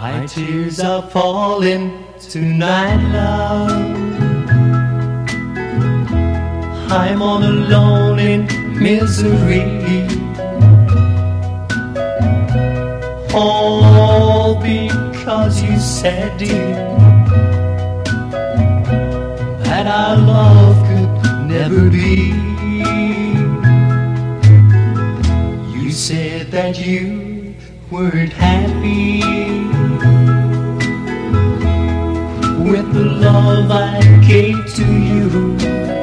My tears are falling tonight, love. I'm all alone in misery. All because you said, dear, that our love could never be. You said that you weren't happy with the love I gave to you,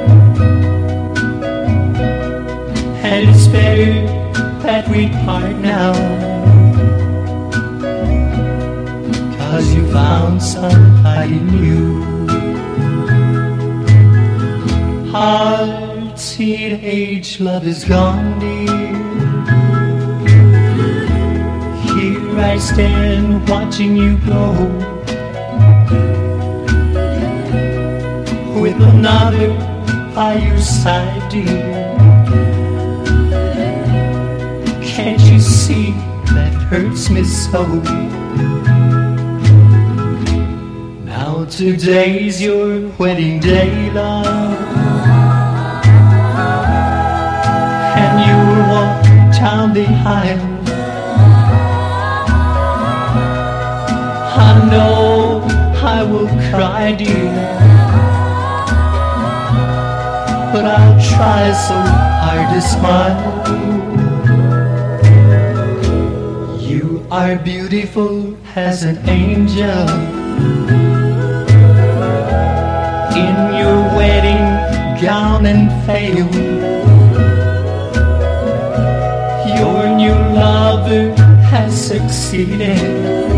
and it's better that we part now, 'cause you found somebody new. Our teenage love is gone, dear. Here I stand watching you go with another by your side, dear. Can't you see that hurts me so? Now today's your wedding day, love, and you will walk down the aisle. I know I will cry, dear, but I'll try so hard to smile. You are beautiful as an angel in your wedding gown and veil. Your new lover has succeeded.